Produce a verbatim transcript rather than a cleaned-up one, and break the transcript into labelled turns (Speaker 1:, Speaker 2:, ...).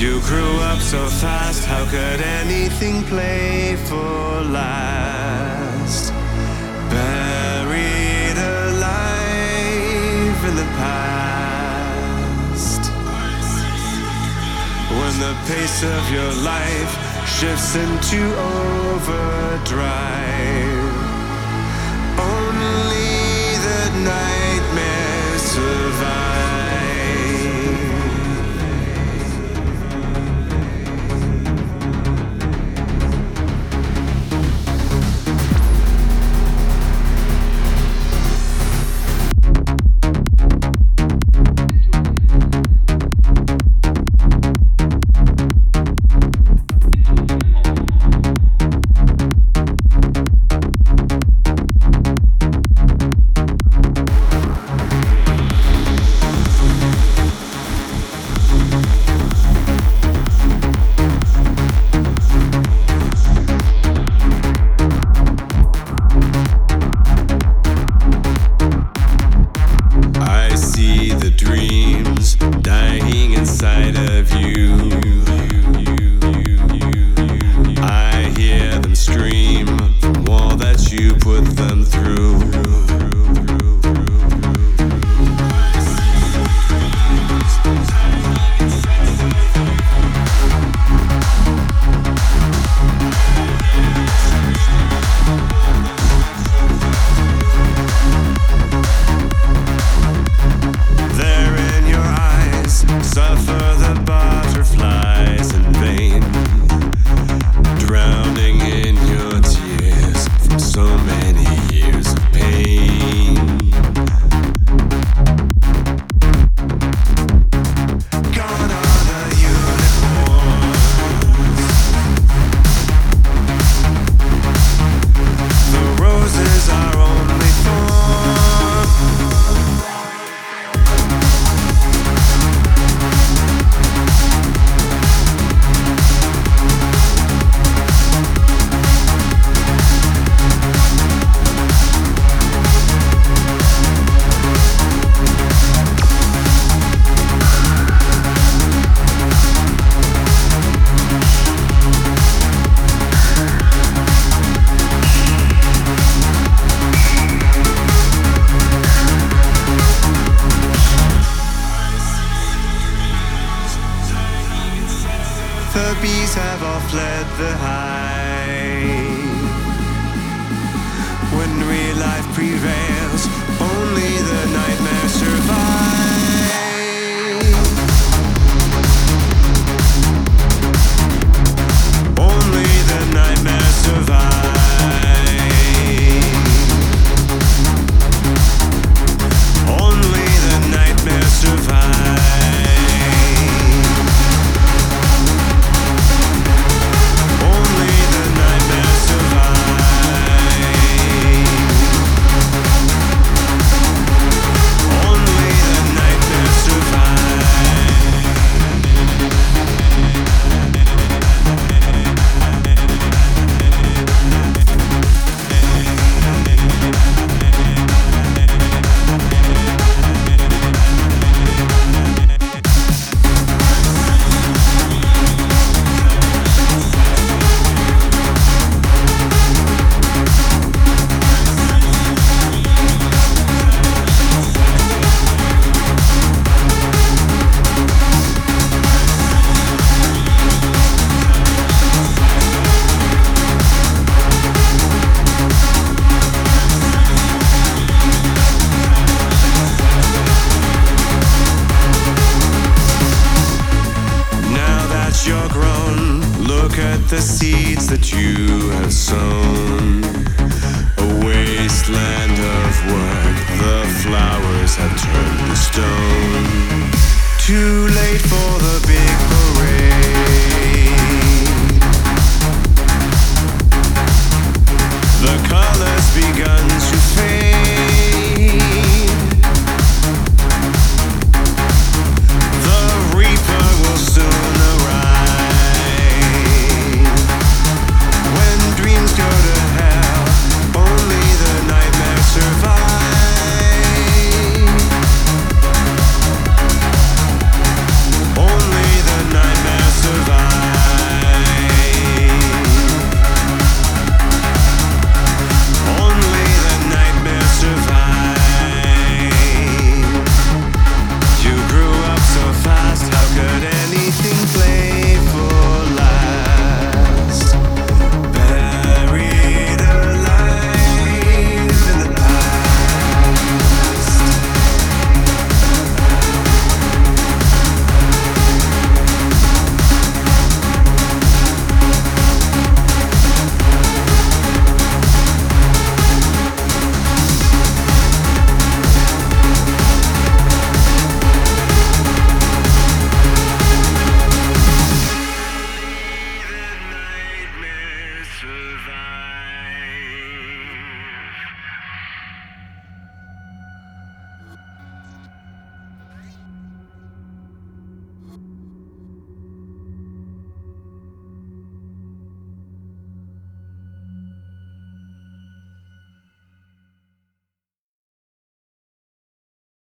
Speaker 1: You grew up so fast, how could anything playful last? Buried alive in the past. When the pace of your life shifts into overdrive, only the nightmares survive. Inside of you, I hear them scream from all that you put them through. There in your eyes suffer the butterflies in vain, drowning in your tears from so many years of pain. Gone are the unicorns, the roses are only thorns. The bees have all fled the hive. When real life prevails, only the nightmare survive. Only the nightmare survive. Only the nightmare survive. You're grown, look at the seeds that you have sown. A wasteland of work, the flowers have turned to stone. Too late for the big